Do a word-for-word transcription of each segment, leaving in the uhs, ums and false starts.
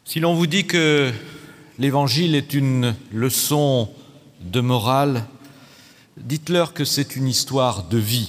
Si l'on vous dit que l'Évangile est une leçon de morale, dites-leur que c'est une histoire de vie.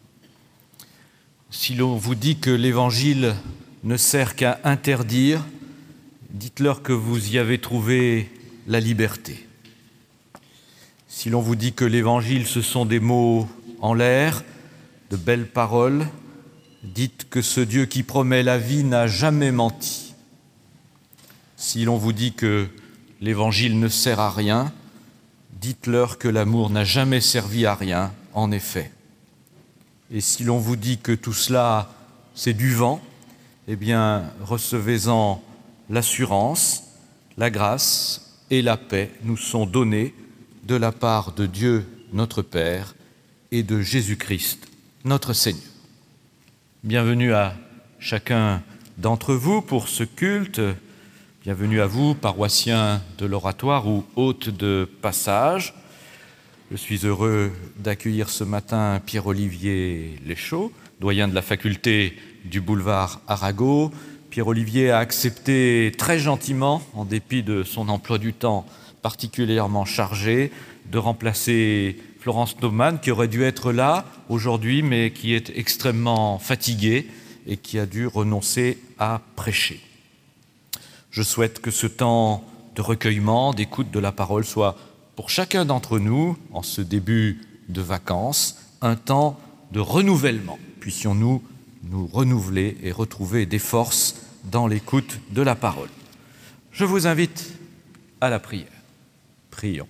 Si l'on vous dit que l'Évangile ne sert qu'à interdire, dites-leur que vous y avez trouvé la liberté. Si l'on vous dit que l'Évangile, ce sont des mots en l'air, de belles paroles, dites que ce Dieu qui promet la vie n'a jamais menti. Si l'on vous dit que l'Évangile ne sert à rien, dites-leur que l'amour n'a jamais servi à rien, en effet. Et si l'on vous dit que tout cela, c'est du vent, eh bien, recevez-en l'assurance, la grâce et la paix nous sont donnés de la part de Dieu notre Père et de Jésus-Christ notre Seigneur. Bienvenue à chacun d'entre vous pour ce culte. Bienvenue à vous, paroissiens de l'Oratoire ou hôtes de passage. Je suis heureux d'accueillir ce matin Pierre-Olivier Léchaud, doyen de la faculté du boulevard Arago. Pierre-Olivier a accepté très gentiment, en dépit de son emploi du temps particulièrement chargé, de remplacer Florence Naumann, qui aurait dû être là aujourd'hui, mais qui est extrêmement fatiguée et qui a dû renoncer à prêcher. Je souhaite que ce temps de recueillement, d'écoute de la parole soit pour chacun d'entre nous, en ce début de vacances, un temps de renouvellement. Puissions-nous nous renouveler et retrouver des forces dans l'écoute de la parole. Je vous invite à la prière. Prions.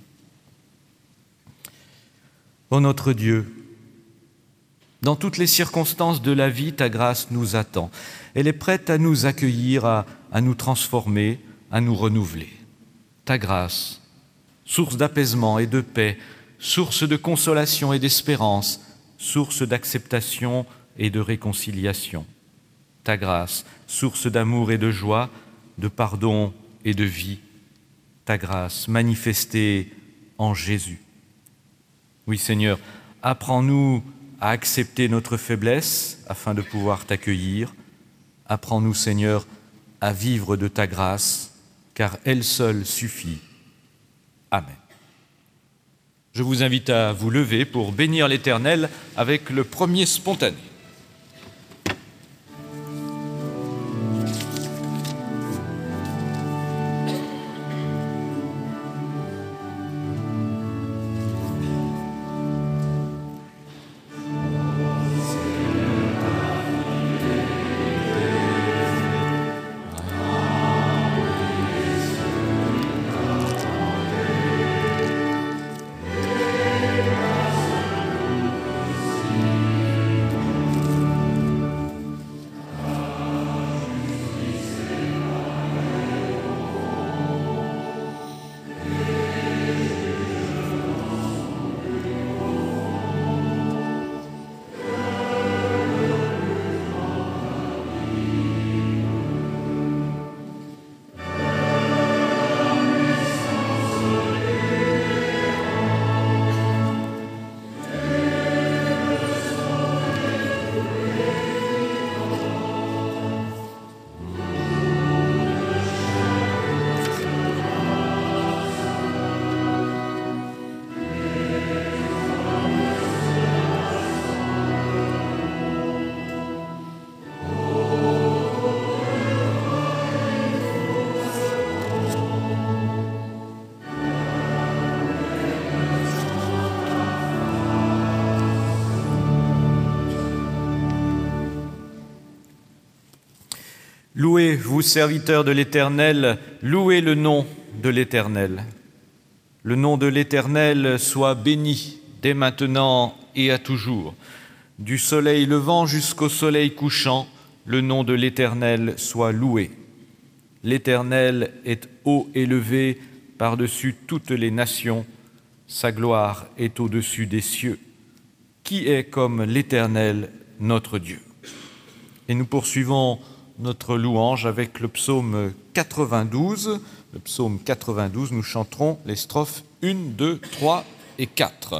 Ô notre Dieu, dans toutes les circonstances de la vie, ta grâce nous attend. Elle est prête à nous accueillir, à, à nous transformer, à nous renouveler. Ta grâce, source d'apaisement et de paix, source de consolation et d'espérance, source d'acceptation et de réconciliation. Ta grâce, source d'amour et de joie, de pardon et de vie. Ta grâce manifestée en Jésus. Oui, Seigneur, apprends-nous à accepter notre faiblesse afin de pouvoir t'accueillir. Apprends-nous, Seigneur, à vivre de ta grâce, car elle seule suffit. Amen. Je vous invite à vous lever pour bénir l'Éternel avec le premier spontané. Louez, vous serviteurs de l'Éternel, louez le nom de l'Éternel. Le nom de l'Éternel soit béni dès maintenant et à toujours. Du soleil levant jusqu'au soleil couchant, le nom de l'Éternel soit loué. L'Éternel est haut élevé par-dessus toutes les nations, sa gloire est au-dessus des cieux. Qui est comme l'Éternel, notre Dieu? Et nous poursuivons notre louange avec le psaume quatre-vingt-douze. Le psaume quatre-vingt-douze, nous chanterons les strophes un, deux, trois et quatre.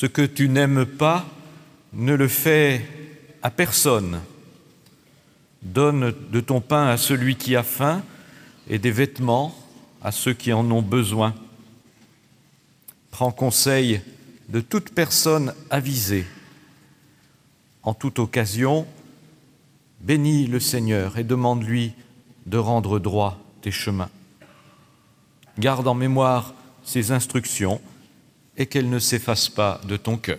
Ce que tu n'aimes pas, ne le fais à personne. Donne de ton pain à celui qui a faim et des vêtements à ceux qui en ont besoin. Prends conseil de toute personne avisée. En toute occasion, bénis le Seigneur et demande-lui de rendre droit tes chemins. Garde en mémoire ses instructions et qu'elles ne s'effacent pas de ton cœur.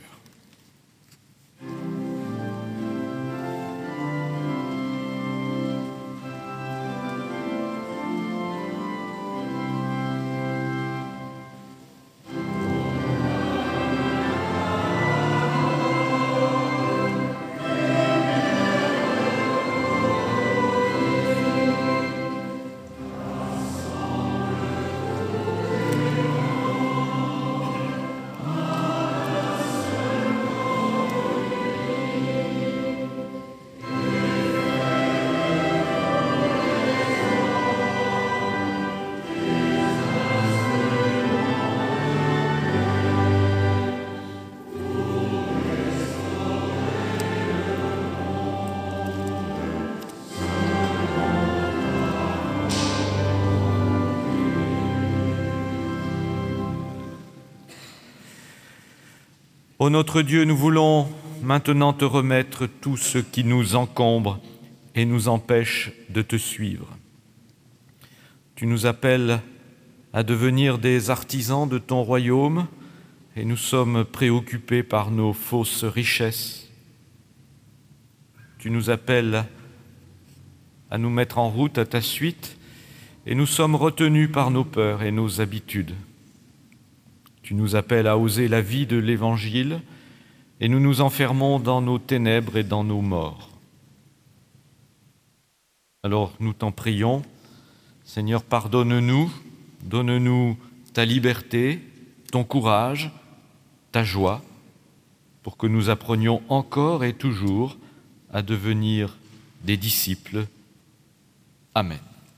Ô notre Dieu, nous voulons maintenant te remettre tout ce qui nous encombre et nous empêche de te suivre. Tu nous appelles à devenir des artisans de ton royaume et nous sommes préoccupés par nos fausses richesses. Tu nous appelles à nous mettre en route à ta suite et nous sommes retenus par nos peurs et nos habitudes. Tu nous appelles à oser la vie de l'Évangile et nous nous enfermons dans nos ténèbres et dans nos morts. Alors nous t'en prions, Seigneur, pardonne-nous, donne-nous ta liberté, ton courage, ta joie, pour que nous apprenions encore et toujours à devenir des disciples. Amen.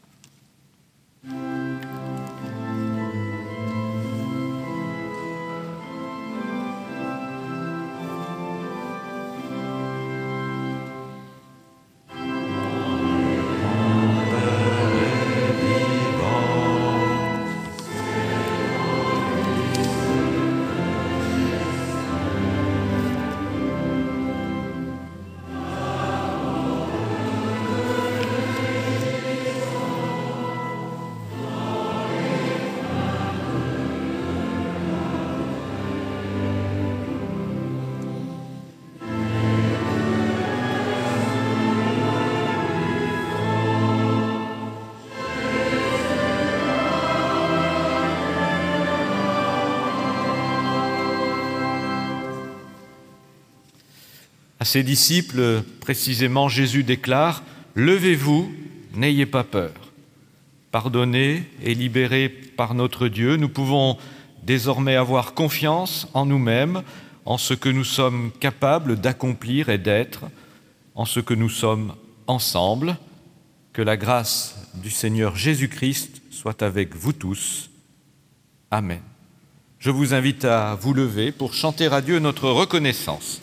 À ses disciples, précisément, Jésus déclare « Levez-vous, n'ayez pas peur. » Pardonnés et libérés par notre Dieu, nous pouvons désormais avoir confiance en nous-mêmes, en ce que nous sommes capables d'accomplir et d'être, en ce que nous sommes ensemble. Que la grâce du Seigneur Jésus-Christ soit avec vous tous. Amen. Je vous invite à vous lever pour chanter à Dieu notre reconnaissance.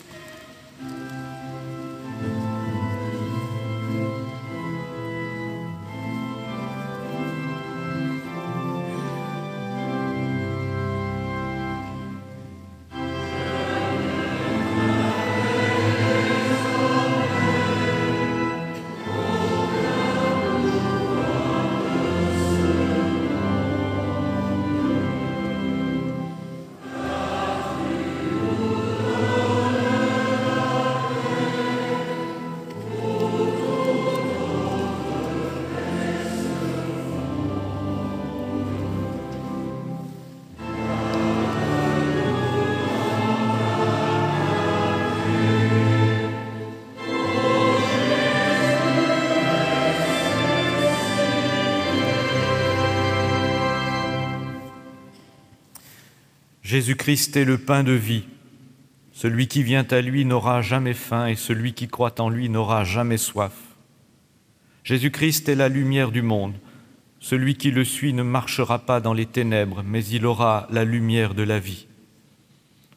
Jésus-Christ est le pain de vie. Celui qui vient à lui n'aura jamais faim et celui qui croit en lui n'aura jamais soif. Jésus-Christ est la lumière du monde. Celui qui le suit ne marchera pas dans les ténèbres, mais il aura la lumière de la vie.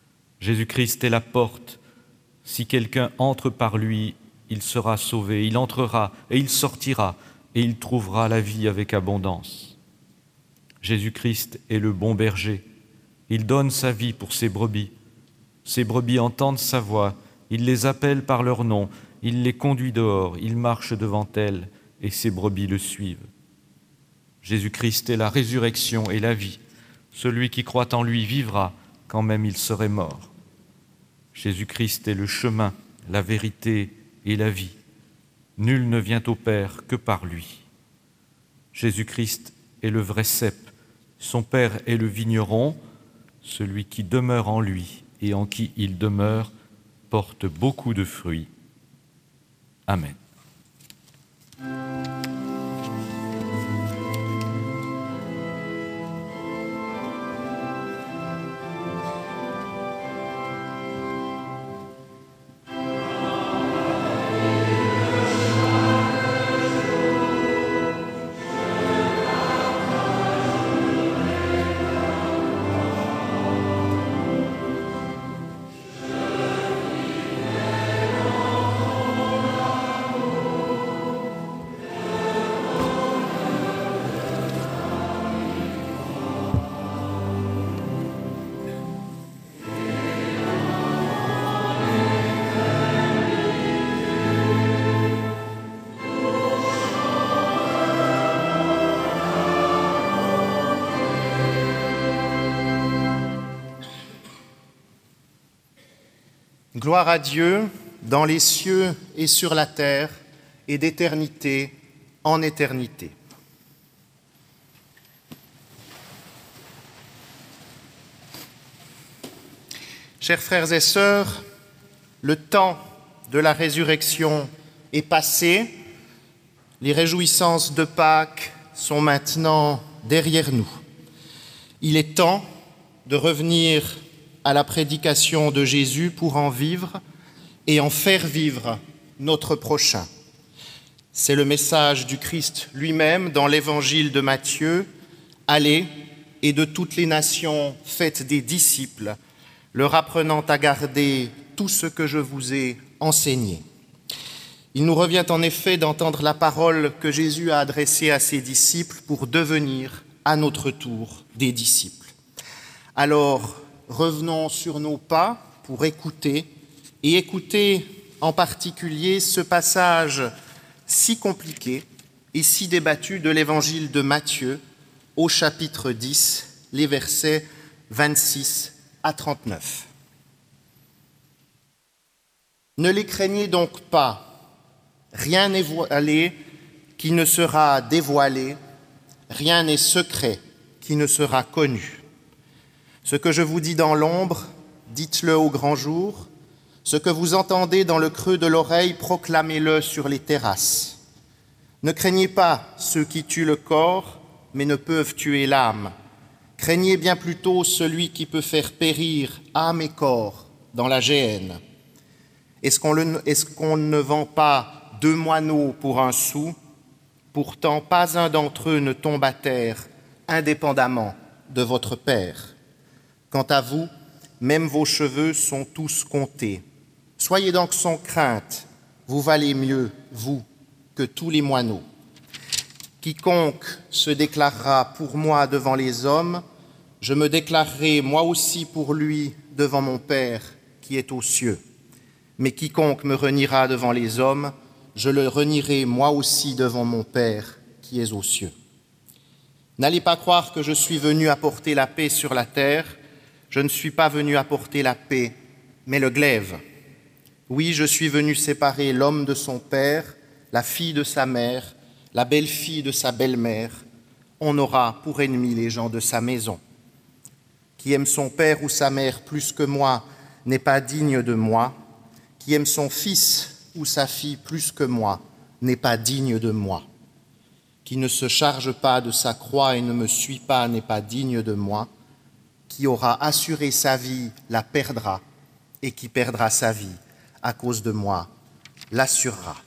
Jésus-Christ est la porte. Si quelqu'un entre par lui, il sera sauvé. Il entrera et il sortira et il trouvera la vie avec abondance. Jésus-Christ est le bon berger. Il donne sa vie pour ses brebis. Ses brebis entendent sa voix. Il les appelle par leur nom. Il les conduit dehors. Il marche devant elles et ses brebis le suivent. Jésus-Christ est la résurrection et la vie. Celui qui croit en lui vivra quand même il serait mort. Jésus-Christ est le chemin, la vérité et la vie. Nul ne vient au Père que par lui. Jésus-Christ est le vrai cep. Son Père est le vigneron. Celui qui demeure en lui et en qui il demeure porte beaucoup de fruits. Amen. Gloire à Dieu dans les cieux et sur la terre, et d'éternité en éternité. Chers frères et sœurs, le temps de la résurrection est passé. Les réjouissances de Pâques sont maintenant derrière nous. Il est temps de revenir à la prédication de Jésus pour en vivre et en faire vivre notre prochain. C'est le message du Christ lui-même dans l'évangile de Matthieu. Allez, et de toutes les nations faites des disciples, leur apprenant à garder tout ce que je vous ai enseigné. Il nous revient en effet d'entendre la parole que Jésus a adressée à ses disciples pour devenir à notre tour des disciples. Alors, revenons sur nos pas pour écouter, et écouter en particulier ce passage si compliqué et si débattu de l'évangile de Matthieu au chapitre dix, les versets vingt-six à trente-neuf. Ne les craignez donc pas, rien n'est voilé qui ne sera dévoilé, rien n'est secret qui ne sera connu. Ce que je vous dis dans l'ombre, dites-le au grand jour. Ce que vous entendez dans le creux de l'oreille, proclamez-le sur les terrasses. Ne craignez pas ceux qui tuent le corps, mais ne peuvent tuer l'âme. Craignez bien plutôt celui qui peut faire périr âme et corps dans la géhenne. Est-ce qu'on, le, est-ce qu'on ne vend pas deux moineaux pour un sou? Pourtant, pas un d'entre eux ne tombe à terre, indépendamment de votre Père. Quant à vous, même vos cheveux sont tous comptés. Soyez donc sans crainte, vous valez mieux, vous, que tous les moineaux. Quiconque se déclarera pour moi devant les hommes, je me déclarerai moi aussi pour lui devant mon Père qui est aux cieux. Mais quiconque me reniera devant les hommes, je le renierai moi aussi devant mon Père qui est aux cieux. N'allez pas croire que je suis venu apporter la paix sur la terre. Je ne suis pas venu apporter la paix, mais le glaive. Oui, je suis venu séparer l'homme de son père, la fille de sa mère, la belle-fille de sa belle-mère. On aura pour ennemis les gens de sa maison. Qui aime son père ou sa mère plus que moi n'est pas digne de moi. Qui aime son fils ou sa fille plus que moi n'est pas digne de moi. Qui ne se charge pas de sa croix et ne me suit pas n'est pas digne de moi. Qui aura assuré sa vie la perdra, et qui perdra sa vie à cause de moi l'assurera.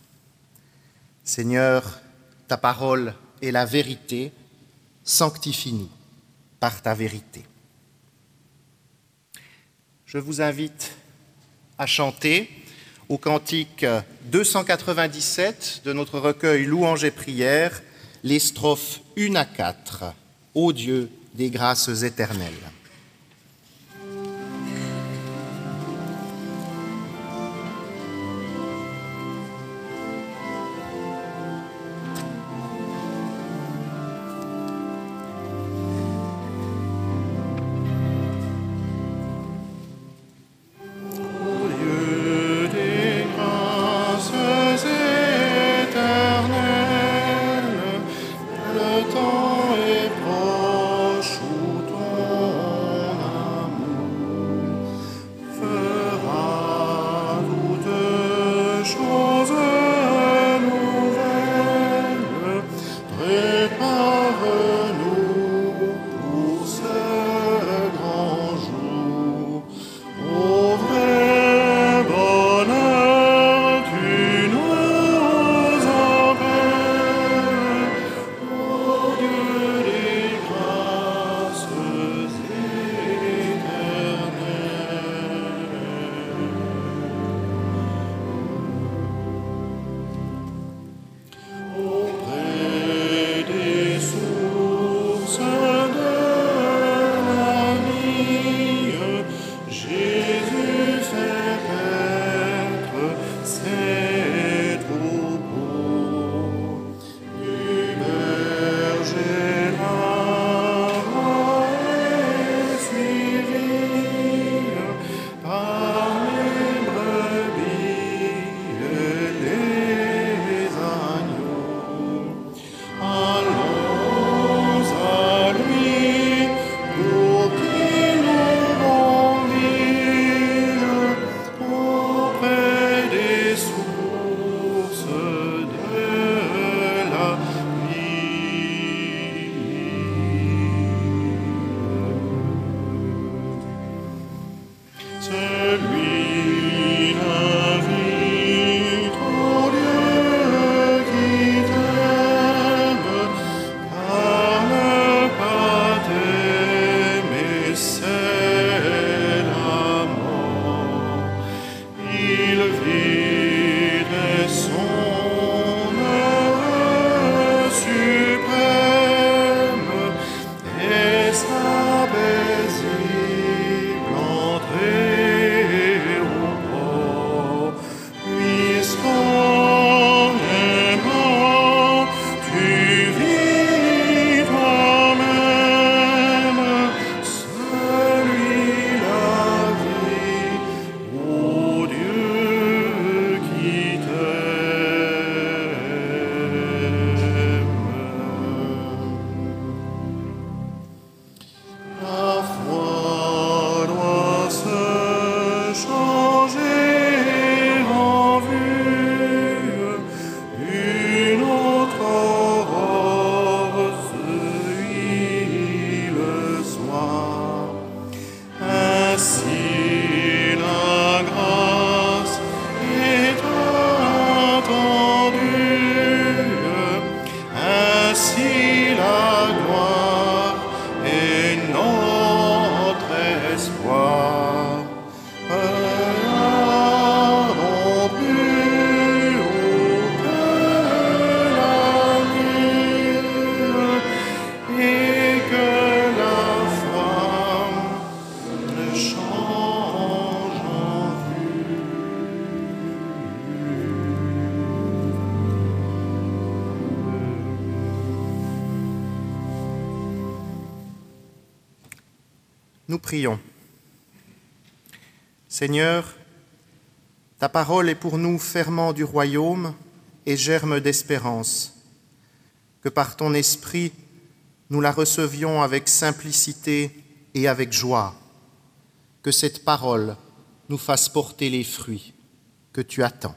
Seigneur, ta parole est la vérité, sanctifie-nous par ta vérité. je vous invite à chanter au cantique deux cent quatre-vingt-dix-sept de notre recueil Louanges et prières, les strophes un à quatre, ô Dieu des grâces éternelles. Nous prions. Seigneur, ta parole est pour nous ferment du royaume et germe d'espérance. Que par ton esprit, nous la recevions avec simplicité et avec joie. Que cette parole nous fasse porter les fruits que tu attends.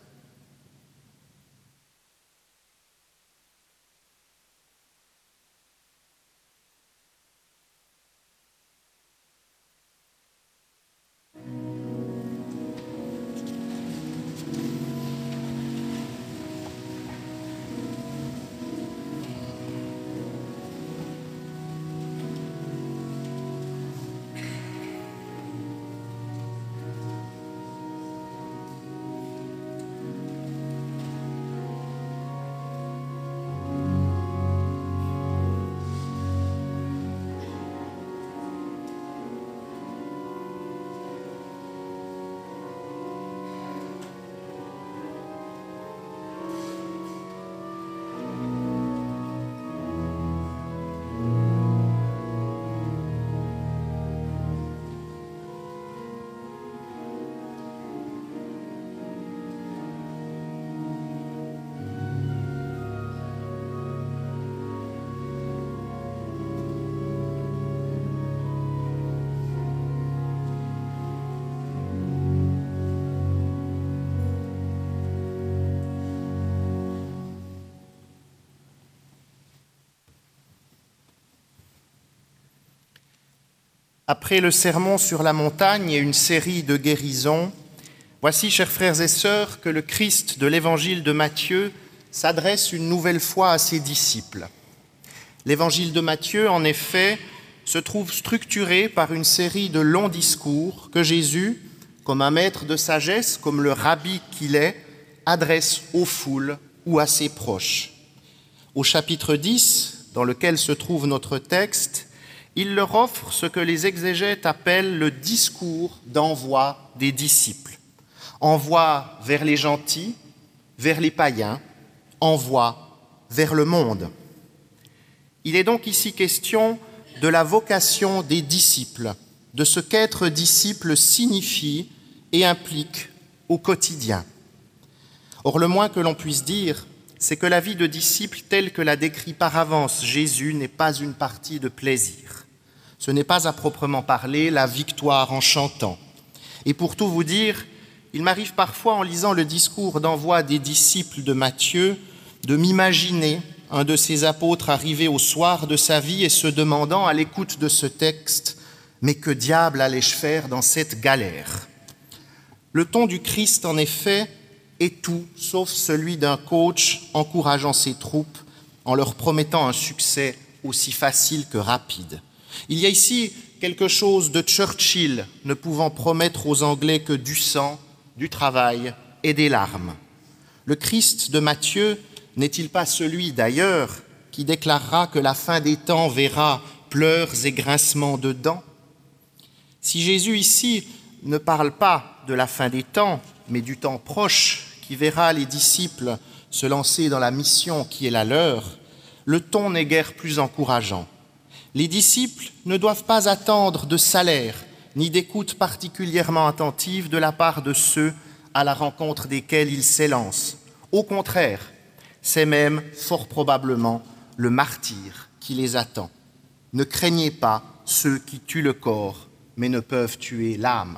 Après le sermon sur la montagne et une série de guérisons, voici, chers frères et sœurs, que le Christ de l'évangile de Matthieu s'adresse une nouvelle fois à ses disciples. L'évangile de Matthieu, en effet, se trouve structuré par une série de longs discours que Jésus, comme un maître de sagesse, comme le rabbi qu'il est, adresse aux foules ou à ses proches. Au chapitre dix, dans lequel se trouve notre texte, il leur offre ce que les exégètes appellent le discours d'envoi des disciples. Envoi vers les gentils, vers les païens, envoi vers le monde. Il est donc ici question de la vocation des disciples, de ce qu'être disciple signifie et implique au quotidien. Or, le moins que l'on puisse dire, c'est que la vie de disciple telle que l'a décrit par avance Jésus n'est pas une partie de plaisir. Ce n'est pas à proprement parler la victoire en chantant. Et pour tout vous dire, il m'arrive parfois en lisant le discours d'envoi des disciples de Matthieu de m'imaginer un de ces apôtres arrivé au soir de sa vie et se demandant à l'écoute de ce texte « Mais que diable allais-je faire dans cette galère ?» Le ton du Christ, en effet, est tout sauf celui d'un coach encourageant ses troupes en leur promettant un succès aussi facile que rapide. Il y a ici quelque chose de Churchill ne pouvant promettre aux Anglais que du sang, du travail et des larmes. Le Christ de Matthieu n'est-il pas celui d'ailleurs qui déclarera que la fin des temps verra pleurs et grincements de dents ? Si Jésus ici ne parle pas de la fin des temps, mais du temps proche qui verra les disciples se lancer dans la mission qui est la leur, le ton n'est guère plus encourageant. Les disciples ne doivent pas attendre de salaire ni d'écoute particulièrement attentive de la part de ceux à la rencontre desquels ils s'élancent. Au contraire, c'est même fort probablement le martyre qui les attend. Ne craignez pas ceux qui tuent le corps, mais ne peuvent tuer l'âme.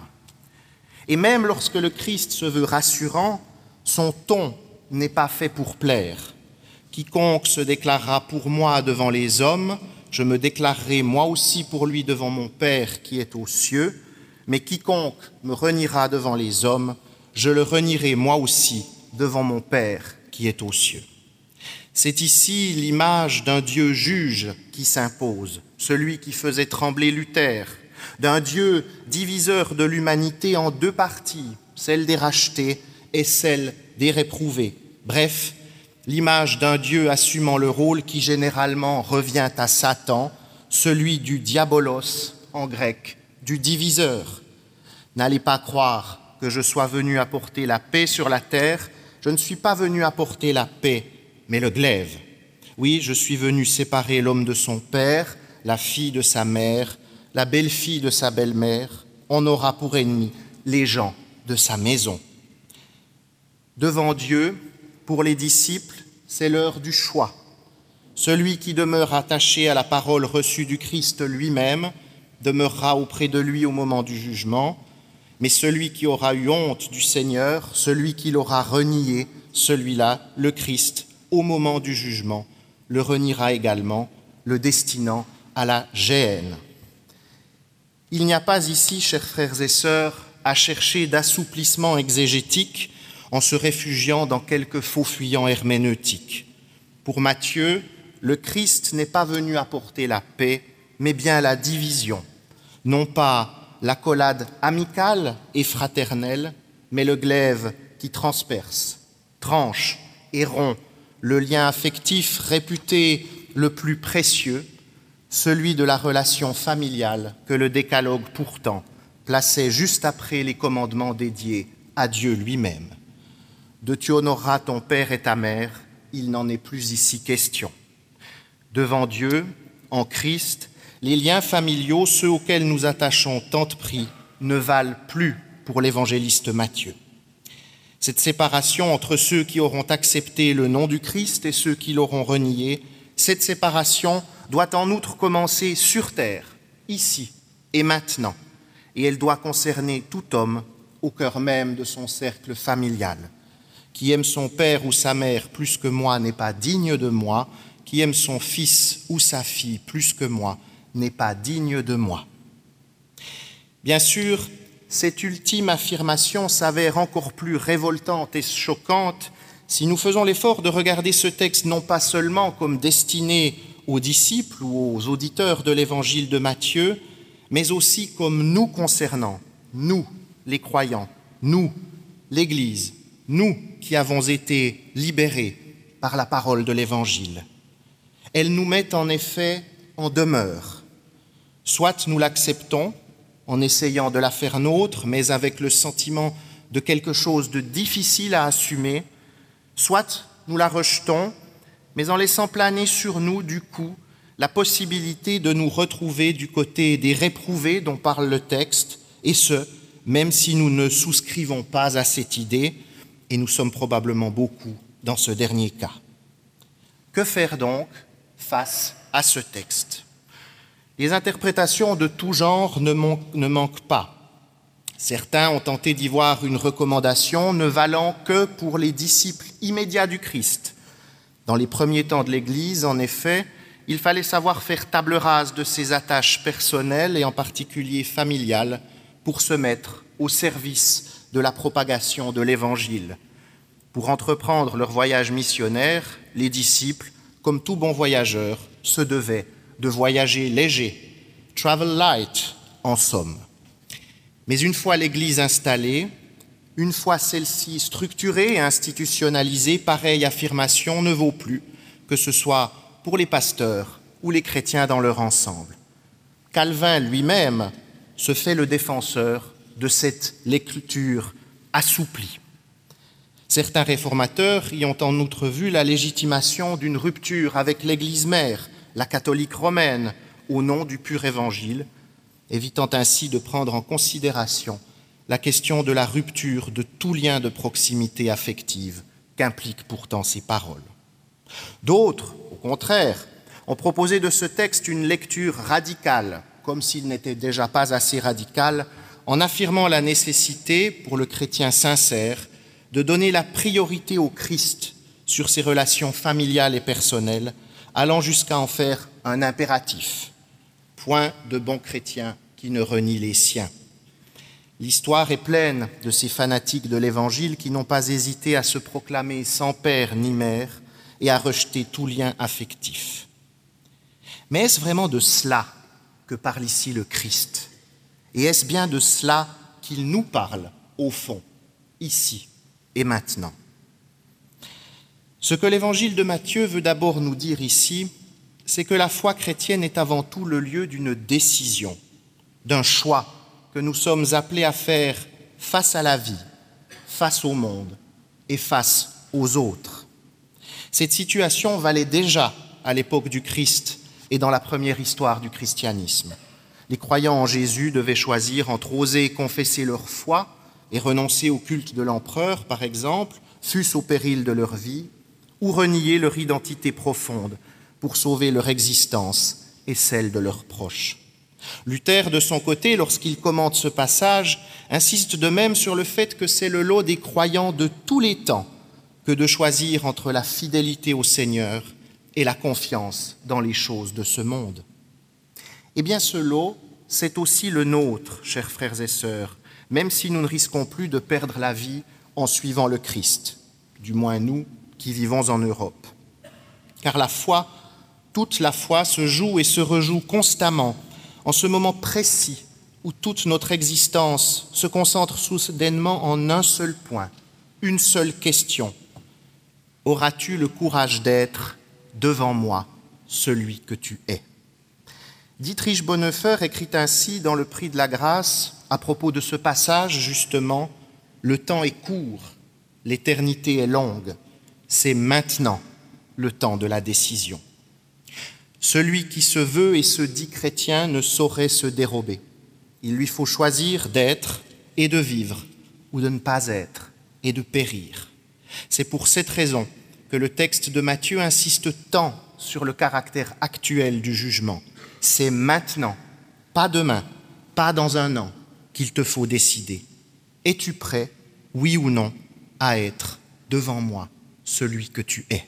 Et même lorsque le Christ se veut rassurant, son ton n'est pas fait pour plaire. Quiconque se déclarera pour moi devant les hommes, je me déclarerai moi aussi pour lui devant mon Père qui est aux cieux, mais quiconque me reniera devant les hommes, je le renierai moi aussi devant mon Père qui est aux cieux. C'est ici l'image d'un Dieu juge qui s'impose, celui qui faisait trembler Luther, d'un Dieu diviseur de l'humanité en deux parties, celle des rachetés et celle des réprouvés. Bref, l'image d'un Dieu assumant le rôle qui généralement revient à Satan, celui du diabolos en grec, du diviseur. N'allez pas croire que je sois venu apporter la paix sur la terre, je ne suis pas venu apporter la paix, mais le glaive. Oui, je suis venu séparer l'homme de son père, la fille de sa mère, la belle-fille de sa belle-mère. On aura pour ennemis les gens de sa maison. Devant Dieu, pour les disciples, c'est l'heure du choix. Celui qui demeure attaché à la parole reçue du Christ lui-même demeurera auprès de lui au moment du jugement, mais celui qui aura eu honte du Seigneur, celui qui l'aura renié, celui-là, le Christ, au moment du jugement, le reniera également, le destinant à la géhenne. Il n'y a pas ici, chers frères et sœurs, à chercher d'assouplissement exégétique en se réfugiant dans quelques faux-fuyants herméneutiques. Pour Matthieu, le Christ n'est pas venu apporter la paix, mais bien la division. Non pas l'accolade amicale et fraternelle, mais le glaive qui transperce, tranche et rompt le lien affectif réputé le plus précieux, celui de la relation familiale que le décalogue pourtant plaçait juste après les commandements dédiés à Dieu lui-même. De tu honoreras ton père et ta mère, il n'en est plus ici question. Devant Dieu, en Christ, les liens familiaux, ceux auxquels nous attachons tant de prix, ne valent plus pour l'évangéliste Matthieu. Cette séparation entre ceux qui auront accepté le nom du Christ et ceux qui l'auront renié, cette séparation doit en outre commencer sur terre, ici et maintenant, et elle doit concerner tout homme au cœur même de son cercle familial. Qui aime son père ou sa mère plus que moi n'est pas digne de moi, qui aime son fils ou sa fille plus que moi n'est pas digne de moi. Bien sûr, cette ultime affirmation s'avère encore plus révoltante et choquante si nous faisons l'effort de regarder ce texte non pas seulement comme destiné aux disciples ou aux auditeurs de l'évangile de Matthieu, mais aussi comme nous concernant, nous, les croyants, nous, l'Église, nous qui avons été libérés par la parole de l'évangile. Elle nous met en effet en demeure. Soit nous l'acceptons en essayant de la faire nôtre, mais avec le sentiment de quelque chose de difficile à assumer, soit nous la rejetons, mais en laissant planer sur nous, du coup, la possibilité de nous retrouver du côté des réprouvés dont parle le texte, et ce, même si nous ne souscrivons pas à cette idée, et nous sommes probablement beaucoup dans ce dernier cas. Que faire donc face à ce texte ? Les interprétations de tout genre ne, man- ne manquent pas. Certains ont tenté d'y voir une recommandation ne valant que pour les disciples immédiats du Christ. Dans les premiers temps de l'Église, en effet, il fallait savoir faire table rase de ses attaches personnelles et en particulier familiales pour se mettre au service de la propagation de l'Évangile. Pour entreprendre leur voyage missionnaire, les disciples, comme tout bon voyageur, se devaient de voyager léger, travel light en somme. Mais une fois l'Église installée, une fois celle-ci structurée et institutionnalisée, pareille affirmation ne vaut plus, que ce soit pour les pasteurs ou les chrétiens dans leur ensemble. Calvin lui-même se fait le défenseur de cette lecture assouplie. Certains réformateurs y ont en outre vu la légitimation d'une rupture avec l'Église mère, la catholique romaine, au nom du pur évangile, évitant ainsi de prendre en considération la question de la rupture de tout lien de proximité affective qu'impliquent pourtant ces paroles. D'autres, au contraire, ont proposé de ce texte une lecture radicale, comme s'il n'était déjà pas assez radical, en affirmant la nécessité, pour le chrétien sincère, de donner la priorité au Christ sur ses relations familiales et personnelles, allant jusqu'à en faire un impératif. Point de bon chrétien qui ne renie les siens. L'histoire est pleine de ces fanatiques de l'Évangile qui n'ont pas hésité à se proclamer sans père ni mère et à rejeter tout lien affectif. Mais est-ce vraiment de cela que parle ici le Christ ? Et est-ce bien de cela qu'il nous parle, au fond, ici et maintenant ? Ce que l'Évangile de Matthieu veut d'abord nous dire ici, c'est que la foi chrétienne est avant tout le lieu d'une décision, d'un choix que nous sommes appelés à faire face à la vie, face au monde et face aux autres. Cette situation valait déjà à l'époque du Christ et dans la première histoire du christianisme. Les croyants en Jésus devaient choisir entre oser confesser leur foi et renoncer au culte de l'empereur, par exemple, fût-ce au péril de leur vie, ou renier leur identité profonde pour sauver leur existence et celle de leurs proches. Luther, de son côté, lorsqu'il commente ce passage, insiste de même sur le fait que c'est le lot des croyants de tous les temps que de choisir entre la fidélité au Seigneur et la confiance dans les choses de ce monde. Eh bien, ce lot, c'est aussi le nôtre, chers frères et sœurs, même si nous ne risquons plus de perdre la vie en suivant le Christ, du moins nous qui vivons en Europe. Car la foi, toute la foi se joue et se rejoue constamment en ce moment précis où toute notre existence se concentre soudainement en un seul point, une seule question. Auras-tu le courage d'être devant moi celui que tu es ? Dietrich Bonhoeffer écrit ainsi dans Le Prix de la Grâce, à propos de ce passage justement, « Le temps est court, l'éternité est longue, c'est maintenant le temps de la décision. Celui qui se veut et se dit chrétien ne saurait se dérober. Il lui faut choisir d'être et de vivre, ou de ne pas être et de périr. C'est pour cette raison que le texte de Matthieu insiste tant sur le caractère actuel du jugement. C'est maintenant, pas demain, pas dans un an, qu'il te faut décider. Es-tu prêt, oui ou non, à être devant moi celui que tu es ?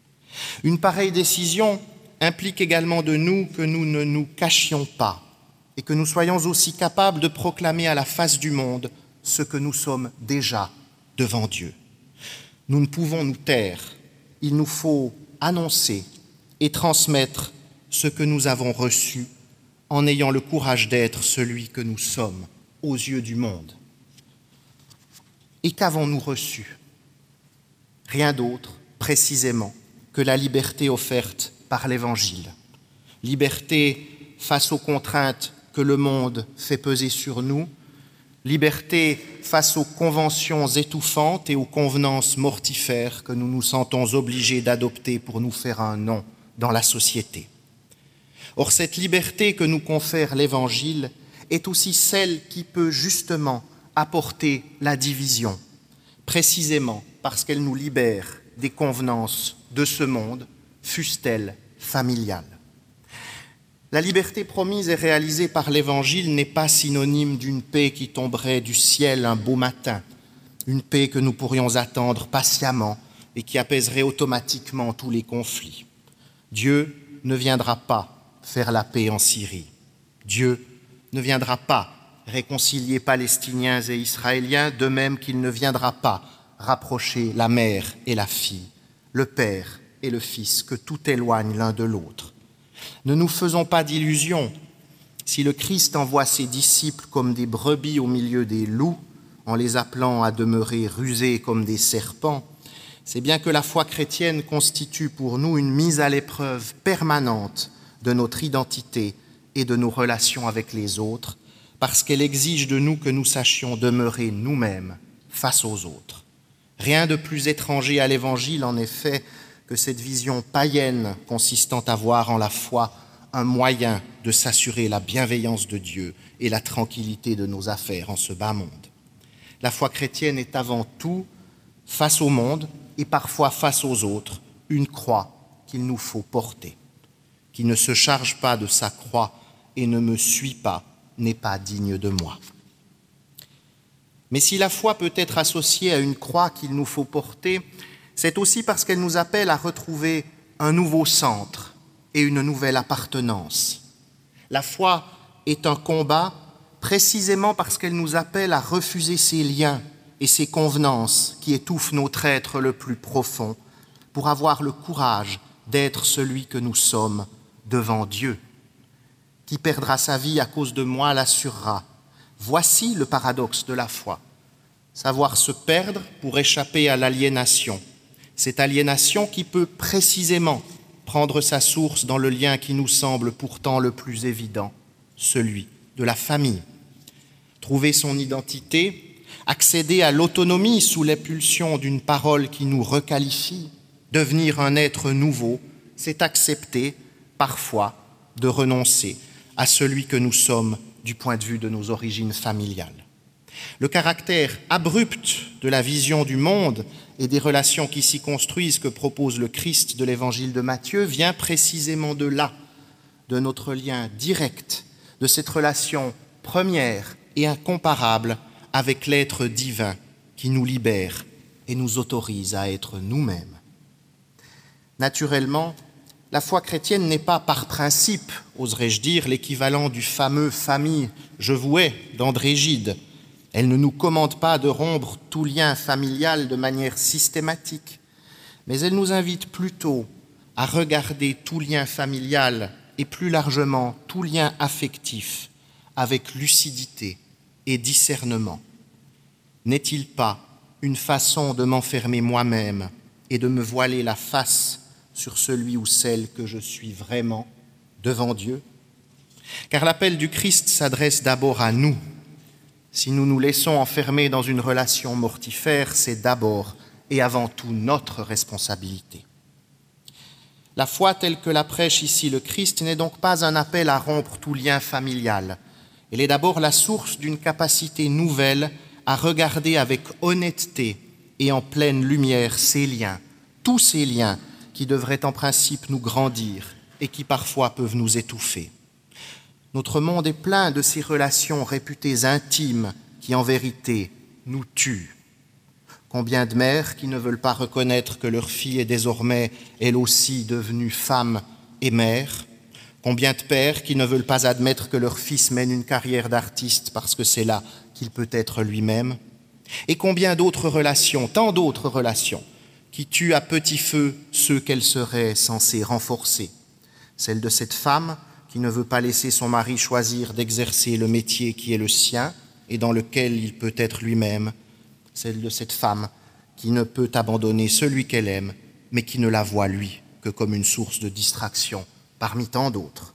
Une pareille décision implique également de nous que nous ne nous cachions pas, et que nous soyons aussi capables de proclamer à la face du monde ce que nous sommes déjà devant Dieu. Nous ne pouvons nous taire, il nous faut annoncer et transmettre ce que nous avons reçu en ayant le courage d'être celui que nous sommes aux yeux du monde. Et qu'avons-nous reçu ? Rien d'autre, précisément, que la liberté offerte par l'Évangile. Liberté face aux contraintes que le monde fait peser sur nous, liberté face aux conventions étouffantes et aux convenances mortifères que nous nous sentons obligés d'adopter pour nous faire un nom dans la société. Or, cette liberté que nous confère l'Évangile est aussi celle qui peut justement apporter la division, précisément parce qu'elle nous libère des convenances de ce monde, fussent-elles familiales. La liberté promise et réalisée par l'Évangile n'est pas synonyme d'une paix qui tomberait du ciel un beau matin, une paix que nous pourrions attendre patiemment et qui apaiserait automatiquement tous les conflits. Dieu ne viendra pas faire la paix en Syrie. Dieu ne viendra pas réconcilier Palestiniens et Israéliens, de même qu'il ne viendra pas rapprocher la mère et la fille, le père et le fils, que tout éloigne l'un de l'autre. Ne nous faisons pas d'illusions. Si le Christ envoie ses disciples comme des brebis au milieu des loups, en les appelant à demeurer rusés comme des serpents, c'est bien que la foi chrétienne constitue pour nous une mise à l'épreuve permanente de notre identité et de nos relations avec les autres, parce qu'elle exige de nous que nous sachions demeurer nous-mêmes face aux autres. Rien de plus étranger à l'Évangile, en effet, que cette vision païenne consistant à voir en la foi un moyen de s'assurer la bienveillance de Dieu et la tranquillité de nos affaires en ce bas monde. La foi chrétienne est avant tout, face au monde et parfois face aux autres, une croix qu'il nous faut porter. Qui ne se charge pas de sa croix et ne me suit pas n'est pas digne de moi. Mais si la foi peut être associée à une croix qu'il nous faut porter, c'est aussi parce qu'elle nous appelle à retrouver un nouveau centre et une nouvelle appartenance. La foi est un combat précisément parce qu'elle nous appelle à refuser ces liens et ces convenances qui étouffent notre être le plus profond pour avoir le courage d'être celui que nous sommes devant Dieu. Qui perdra sa vie à cause de moi l'assurera. Voici le paradoxe de la foi. Savoir se perdre pour échapper à l'aliénation. Cette aliénation qui peut précisément prendre sa source dans le lien qui nous semble pourtant le plus évident, celui de la famille. Trouver son identité, accéder à l'autonomie sous l'impulsion d'une parole qui nous requalifie, devenir un être nouveau, c'est accepter parfois de renoncer à celui que nous sommes du point de vue de nos origines familiales. Le caractère abrupt de la vision du monde et des relations qui s'y construisent que propose le Christ de l'évangile de Matthieu vient précisément de là, de notre lien direct, de cette relation première et incomparable avec l'être divin qui nous libère et nous autorise à être nous-mêmes. Naturellement, la foi chrétienne n'est pas par principe, oserais-je dire, l'équivalent du fameux « famille, je vous hais » d'André Gide. Elle ne nous commande pas de rompre tout lien familial de manière systématique, mais elle nous invite plutôt à regarder tout lien familial et plus largement tout lien affectif avec lucidité et discernement. N'est-il pas une façon de m'enfermer moi-même et de me voiler la face sur celui ou celle que je suis vraiment devant Dieu? Car l'appel du Christ s'adresse d'abord à nous. Si nous nous laissons enfermer dans une relation mortifère, c'est d'abord et avant tout notre responsabilité. La foi telle que la prêche ici le Christ n'est donc pas un appel à rompre tout lien familial. Elle est d'abord la source d'une capacité nouvelle à regarder avec honnêteté et en pleine lumière ces liens, tous ces liens qui devraient en principe nous grandir et qui parfois peuvent nous étouffer. Notre monde est plein de ces relations réputées intimes qui, en vérité, nous tuent. Combien de mères qui ne veulent pas reconnaître que leur fille est désormais, elle aussi, devenue femme et mère? Combien de pères qui ne veulent pas admettre que leur fils mène une carrière d'artiste parce que c'est là qu'il peut être lui-même? Et combien d'autres relations, tant d'autres relations, qui tuent à petit feu ceux qu'elles seraient censées renforcer? Celle de cette femme qui ne veut pas laisser son mari choisir d'exercer le métier qui est le sien et dans lequel il peut être lui-même. Celle de cette femme qui ne peut abandonner celui qu'elle aime, mais qui ne la voit, lui, que comme une source de distraction parmi tant d'autres.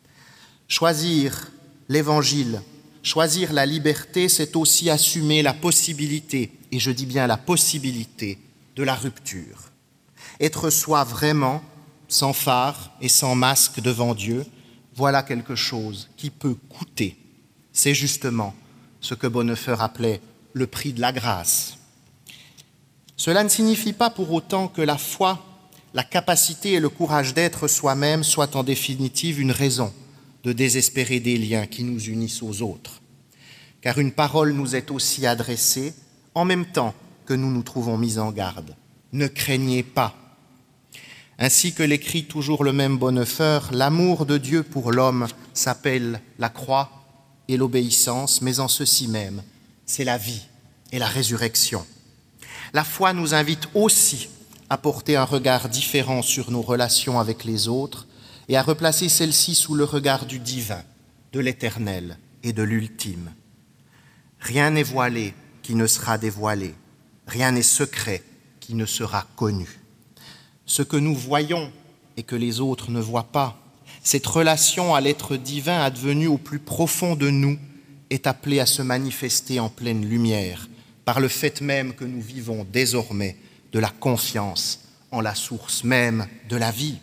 Choisir l'Évangile, choisir la liberté, c'est aussi assumer la possibilité, et je dis bien la possibilité, de la rupture. Être soi vraiment, sans phare et sans masque devant Dieu, voilà quelque chose qui peut coûter. C'est justement ce que Bonhoeffer appelait le prix de la grâce. Cela ne signifie pas pour autant que la foi, la capacité et le courage d'être soi-même soient en définitive une raison de désespérer des liens qui nous unissent aux autres. Car une parole nous est aussi adressée en même temps que nous nous trouvons mis en garde. Ne craignez pas. Ainsi que l'écrit toujours le même Bonhoeffer, l'amour de Dieu pour l'homme s'appelle la croix et l'obéissance, mais en ceci même, c'est la vie et la résurrection. La foi nous invite aussi à porter un regard différent sur nos relations avec les autres et à replacer celles-ci sous le regard du divin, de l'éternel et de l'ultime. Rien n'est voilé qui ne sera dévoilé, rien n'est secret qui ne sera connu. Ce que nous voyons et que les autres ne voient pas, cette relation à l'être divin advenu au plus profond de nous est appelée à se manifester en pleine lumière par le fait même que nous vivons désormais de la confiance en la source même de la vie.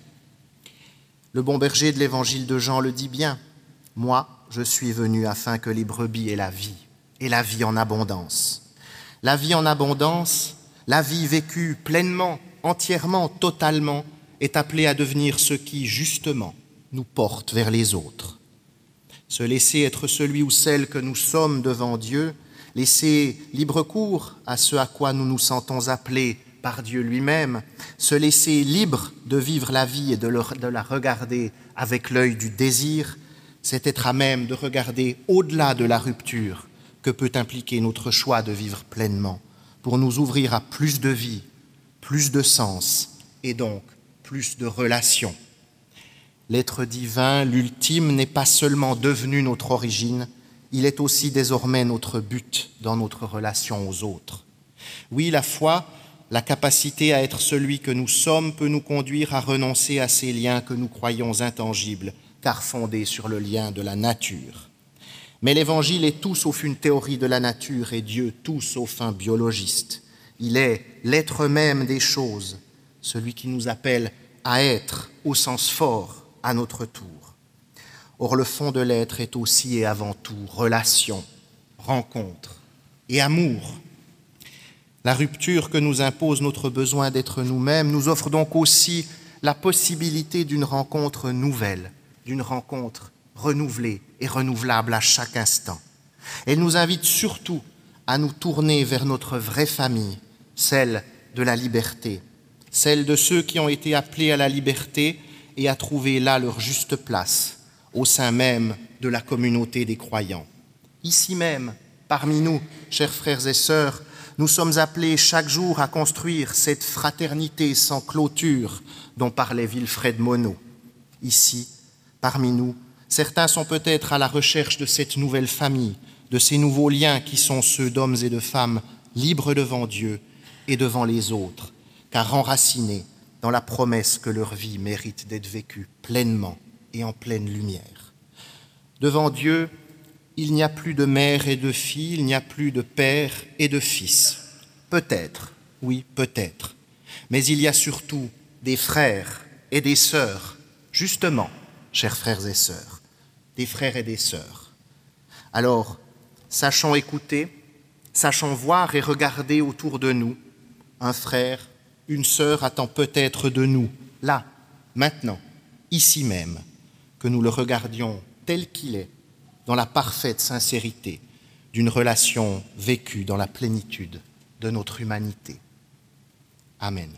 Le bon berger de l'évangile de Jean le dit bien, « Moi, je suis venu afin que les brebis aient la vie, et la vie en abondance. » La vie en abondance, la vie vécue pleinement, entièrement, totalement, est appelée à devenir ce qui, justement, nous porte vers les autres. Se laisser être celui ou celle que nous sommes devant Dieu, laisser libre cours à ce à quoi nous nous sentons appelés par Dieu lui-même, se laisser libre de vivre la vie et de, le, de la regarder avec l'œil du désir, c'est être à même de regarder au-delà de la rupture que peut impliquer notre choix de vivre pleinement, pour nous ouvrir à plus de vie, plus de sens et donc plus de relations. L'être divin, l'ultime, n'est pas seulement devenu notre origine, il est aussi désormais notre but dans notre relation aux autres. Oui, la foi, la capacité à être celui que nous sommes peut nous conduire à renoncer à ces liens que nous croyons intangibles, car fondés sur le lien de la nature. Mais l'Évangile est tout sauf une théorie de la nature et Dieu tout sauf un biologiste. Il est l'être même des choses, celui qui nous appelle à être au sens fort à notre tour. Or, le fond de l'être est aussi et avant tout relation, rencontre et amour. La rupture que nous impose notre besoin d'être nous-mêmes nous offre donc aussi la possibilité d'une rencontre nouvelle, d'une rencontre renouvelée et renouvelable à chaque instant. Elle nous invite surtout à nous tourner vers notre vraie famille, celle de la liberté, celle de ceux qui ont été appelés à la liberté et à trouver là leur juste place, au sein même de la communauté des croyants. Ici même, parmi nous, chers frères et sœurs, nous sommes appelés chaque jour à construire cette fraternité sans clôture dont parlait Wilfred Monod. Ici, parmi nous, certains sont peut-être à la recherche de cette nouvelle famille, de ces nouveaux liens qui sont ceux d'hommes et de femmes libres devant Dieu et devant les autres, car enracinés dans la promesse que leur vie mérite d'être vécue pleinement et en pleine lumière. Devant Dieu, il n'y a plus de mère et de fille, il n'y a plus de père et de fils. Peut-être, oui, peut-être, mais il y a surtout des frères et des sœurs, justement, chers frères et sœurs, des frères et des sœurs. Alors, sachons écouter, sachons voir et regarder autour de nous. Un frère, une sœur attend peut-être de nous, là, maintenant, ici même, que nous le regardions tel qu'il est, dans la parfaite sincérité d'une relation vécue dans la plénitude de notre humanité. Amen.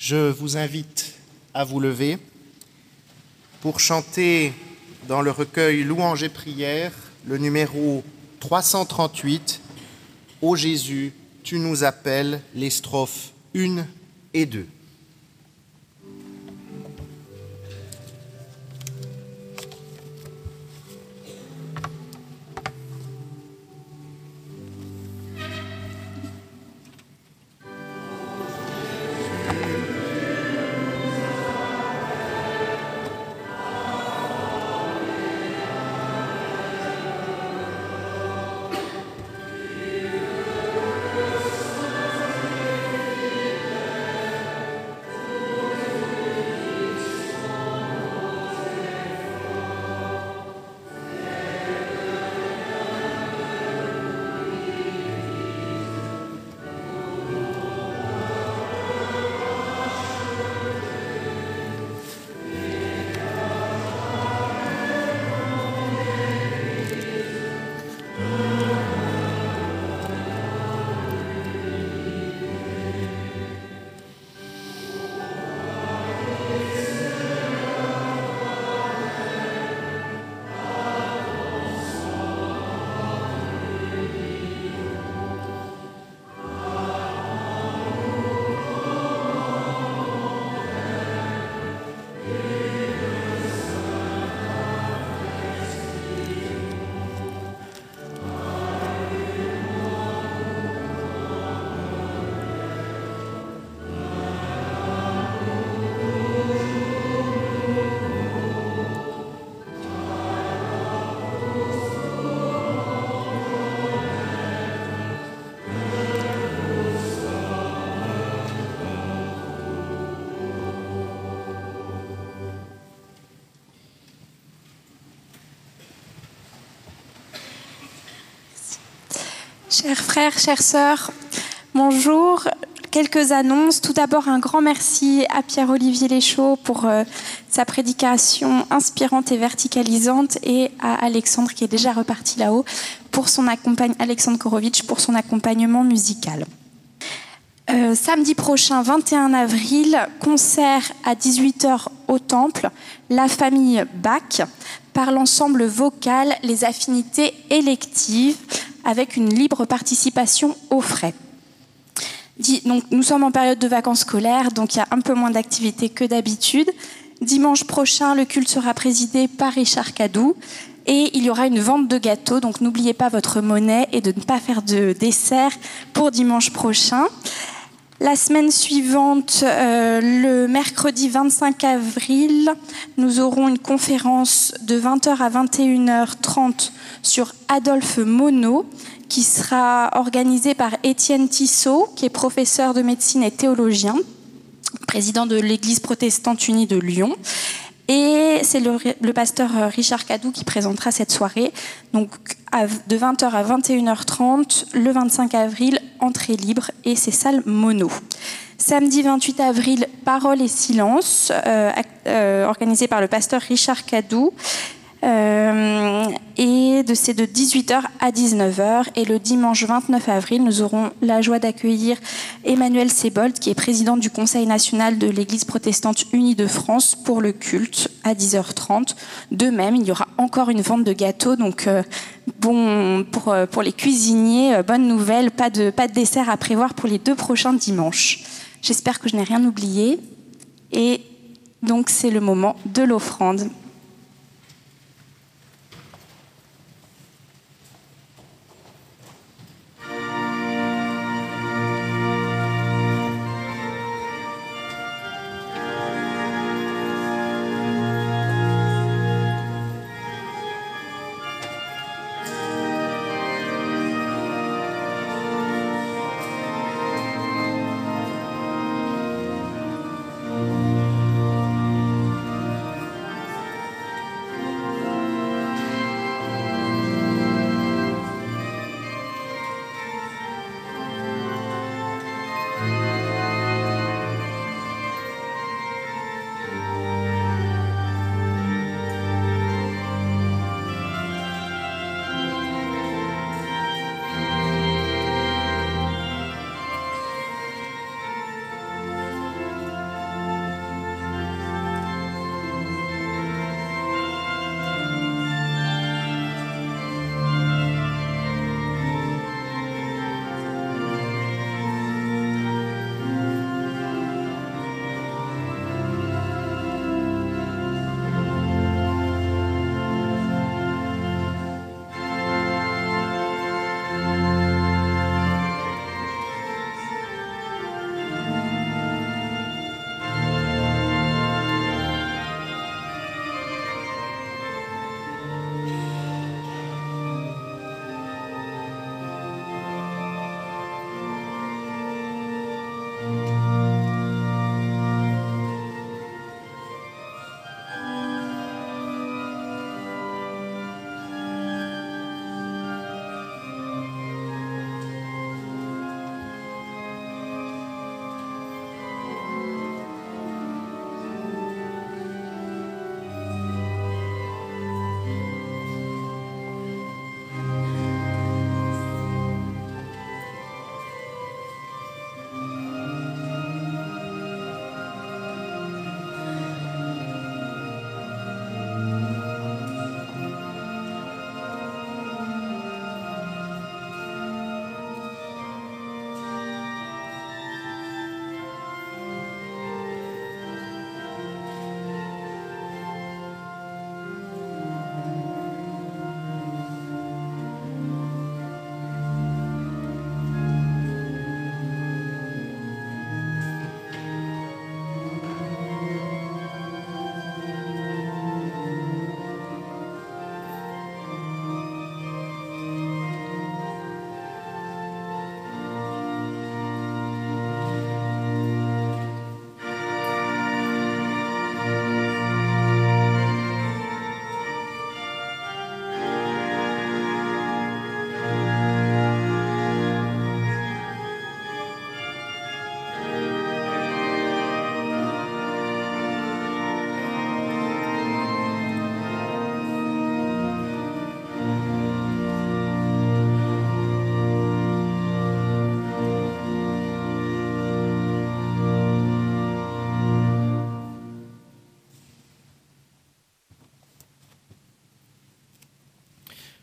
Je vous invite à vous lever pour chanter dans le recueil Louanges et prières le numéro trois cent trente-huit, Ô Jésus, tu nous appelles, les strophes un et deux. Chers frères, chères sœurs, bonjour. Quelques annonces. Tout d'abord, un grand merci à Pierre-Olivier Léchaud pour euh, sa prédication inspirante et verticalisante, et à Alexandre, qui est déjà reparti là-haut, pour son accompagnement, Alexandre Korovitch, pour son accompagnement musical. Euh, samedi prochain, vingt et un avril, concert à dix-huit heures au Temple, La famille Bach, par l'ensemble vocal Les affinités électives, avec une libre participation aux frais. Donc, nous sommes en période de vacances scolaires, donc il y a un peu moins d'activités que d'habitude. Dimanche prochain, le culte sera présidé par Richard Cadou et il y aura une vente de gâteaux, donc n'oubliez pas votre monnaie et de ne pas faire de dessert pour dimanche prochain. La semaine suivante, euh, le mercredi vingt-cinq avril, nous aurons une conférence de vingt heures à vingt et une heures trente sur Adolphe Monod, qui sera organisée par Étienne Tissot, qui est professeur de médecine et théologien, président de l'Église protestante unie de Lyon. Et c'est le, le pasteur Richard Cadou qui présentera cette soirée, donc à, de vingt heures à vingt et une heures trente, le vingt-cinq avril, entrée libre, et c'est salle Monod. Samedi vingt-huit avril, Parole et silence, euh, euh, organisé par le pasteur Richard Cadou. Euh, et de, c'est de dix-huit heures à dix-neuf heures. Et le dimanche vingt-neuf avril, nous aurons la joie d'accueillir Emmanuel Sebold, qui est président du Conseil national de l'Église protestante unie de France, pour le culte à dix heures trente. De même, il y aura encore une vente de gâteaux, donc euh, bon, pour, pour les cuisiniers, euh, bonne nouvelle, pas de, pas de dessert à prévoir pour les deux prochains dimanches. J'espère que je n'ai rien oublié. Et donc c'est le moment de l'offrande.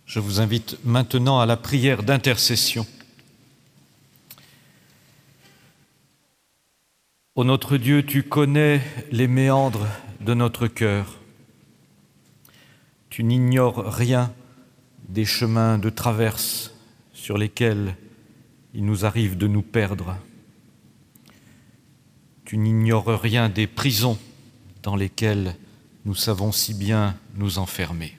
Je vous invite maintenant à la prière d'intercession. Ô notre Dieu, tu connais les méandres de notre cœur. Tu n'ignores rien des chemins de traverse sur lesquels il nous arrive de nous perdre. Tu n'ignores rien des prisons dans lesquelles nous savons si bien nous enfermer.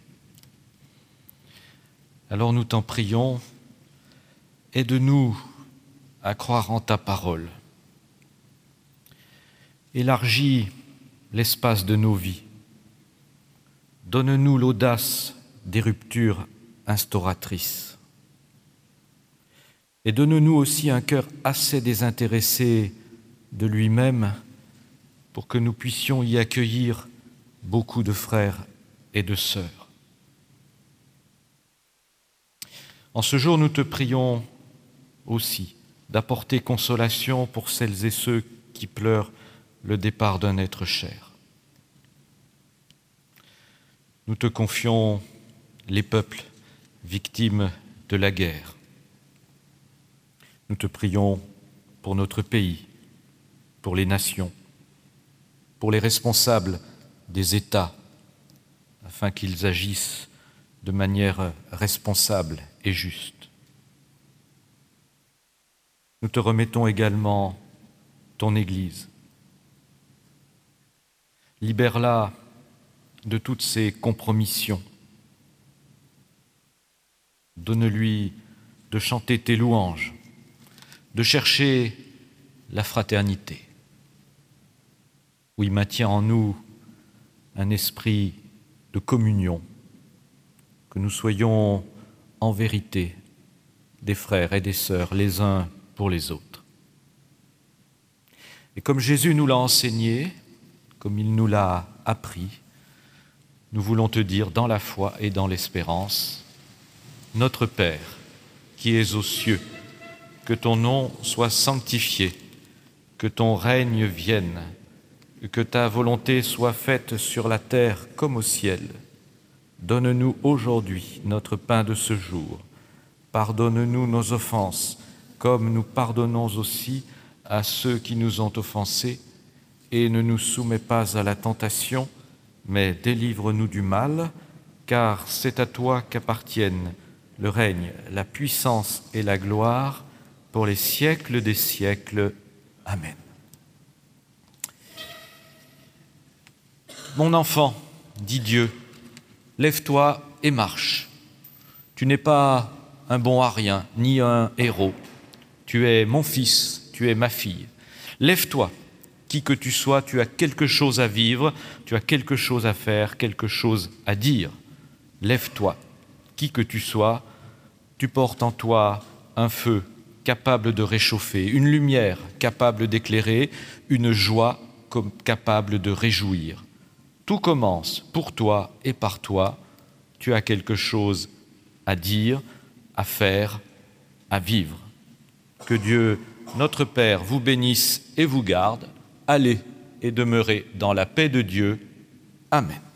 Alors nous t'en prions, aide-nous à croire en ta parole. Élargis l'espace de nos vies. Donne-nous l'audace des ruptures instauratrices. Et donne-nous aussi un cœur assez désintéressé de lui-même pour que nous puissions y accueillir beaucoup de frères et de sœurs. En ce jour, nous te prions aussi d'apporter consolation pour celles et ceux qui pleurent le départ d'un être cher. Nous te confions les peuples victimes de la guerre. Nous te prions pour notre pays, pour les nations, pour les responsables des États, afin qu'ils agissent de manière responsable et juste. Nous te remettons également ton Église. Libère-la de toutes ses compromissions. Donne-lui de chanter tes louanges, de chercher la fraternité. Oui, maintiens en nous un esprit de communion, que nous soyons en vérité des frères et des sœurs les uns pour les autres. Et comme Jésus nous l'a enseigné, comme il nous l'a appris, nous voulons te dire dans la foi et dans l'espérance, notre Père, qui es aux cieux, que ton nom soit sanctifié, que ton règne vienne, que ta volonté soit faite sur la terre comme au ciel. Donne-nous aujourd'hui notre pain de ce jour. Pardonne-nous nos offenses, comme nous pardonnons aussi à ceux qui nous ont offensés, et ne nous soumets pas à la tentation, mais délivre-nous du mal, car c'est à toi qu'appartiennent le règne, la puissance et la gloire pour les siècles des siècles. Amen. Mon enfant, dit Dieu, lève-toi et marche. Tu n'es pas un bon à rien, ni un héros. Tu es mon fils, tu es ma fille. Lève-toi, qui que tu sois, tu as quelque chose à vivre, tu as quelque chose à faire, quelque chose à dire. Lève-toi, qui que tu sois, tu portes en toi un feu capable de réchauffer, une lumière capable d'éclairer, une joie capable de réjouir. Tout commence pour toi et par toi. Tu as quelque chose à dire, à faire, à vivre. Que Dieu, notre Père, vous bénisse et vous garde. Allez et demeurez dans la paix de Dieu. Amen.